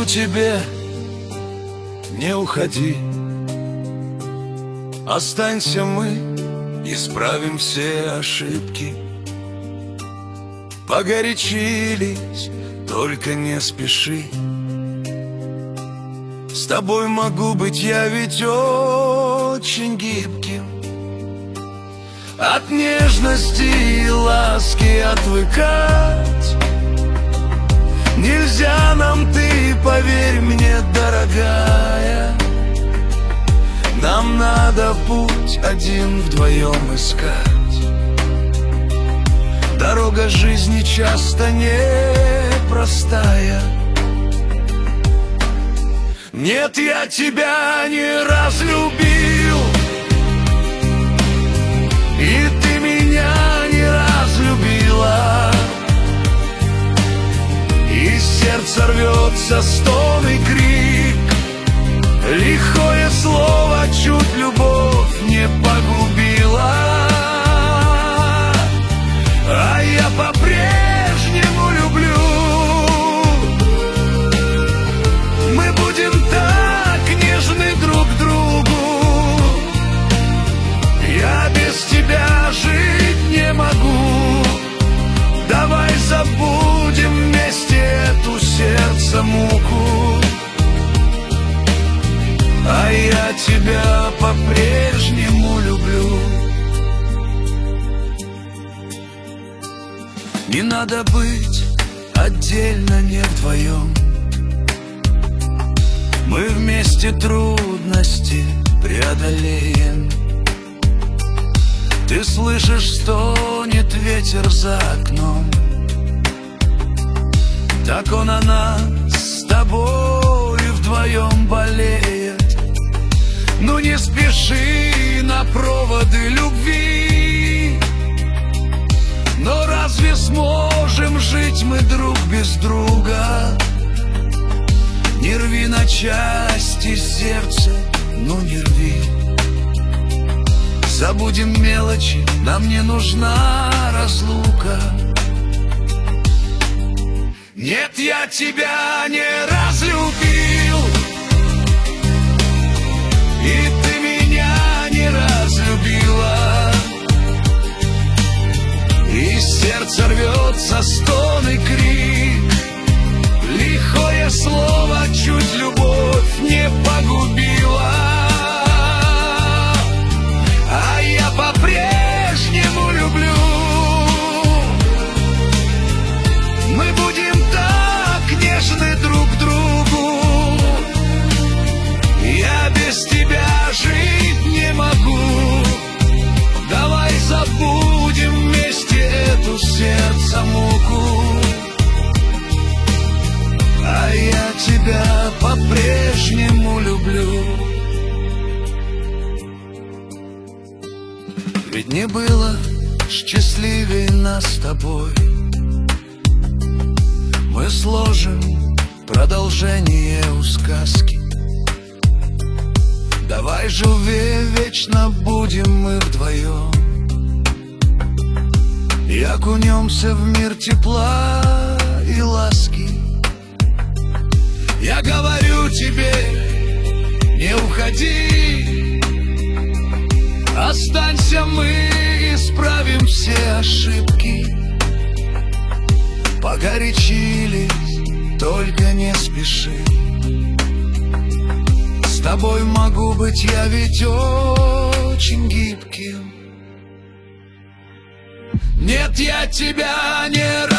тебе, не уходи. Останься, мы исправим все ошибки. Погорячились, только не спеши. С тобой могу быть я ведь очень гибким. От нежности и ласки отвыкать нельзя нам, ты поверь мне, дорогая. Нам надо путь один вдвоем искать. Дорога жизни часто непростая. Нет, я тебя не разлюбил, и ты меня не разлюбила. Из сердца рвется стон и крик, лихое слово чуть любовь не погубила. А я по-прежнему люблю. Мы будем так нежны друг к другу. Я без тебя жить не могу. Давай забудем вместе эту сердце муку. А я тебя по-прежнему люблю. Не надо быть отдельно, не вдвоем. Мы вместе трудности преодолеем. Ты слышишь, стонет ветер за окном. Так он о нас с тобой вдвоем болеет. Ну не спеши на проводы любви. Но разве сможем жить мы друг без друга? Не рви на части сердце, ну не рви. Забудем мелочи, нам не нужна разлука. Нет, я тебя не разлюбил, и ты меня не разлюбила. Из сердца рвется стон и крик, лихое слово чуть любовь не погубила. А я по-прежнему люблю. Мы будем так нежны друг к другу. Я без тебя жить не могу. Давай забудем вместе эту сердце муку. А я тебя по-прежнему люблю. Ведь не было счастливее нас с тобой. Мы сложим продолжение у сказки. Давай же вечно будем мы вдвоем. И окунемся в мир тепла и ласки. Я говорю тебе, не уходи. Останься, мы исправим все ошибки. Погорячились, только не спеши. С тобой могу быть я ведь очень гибким. Нет, я тебя не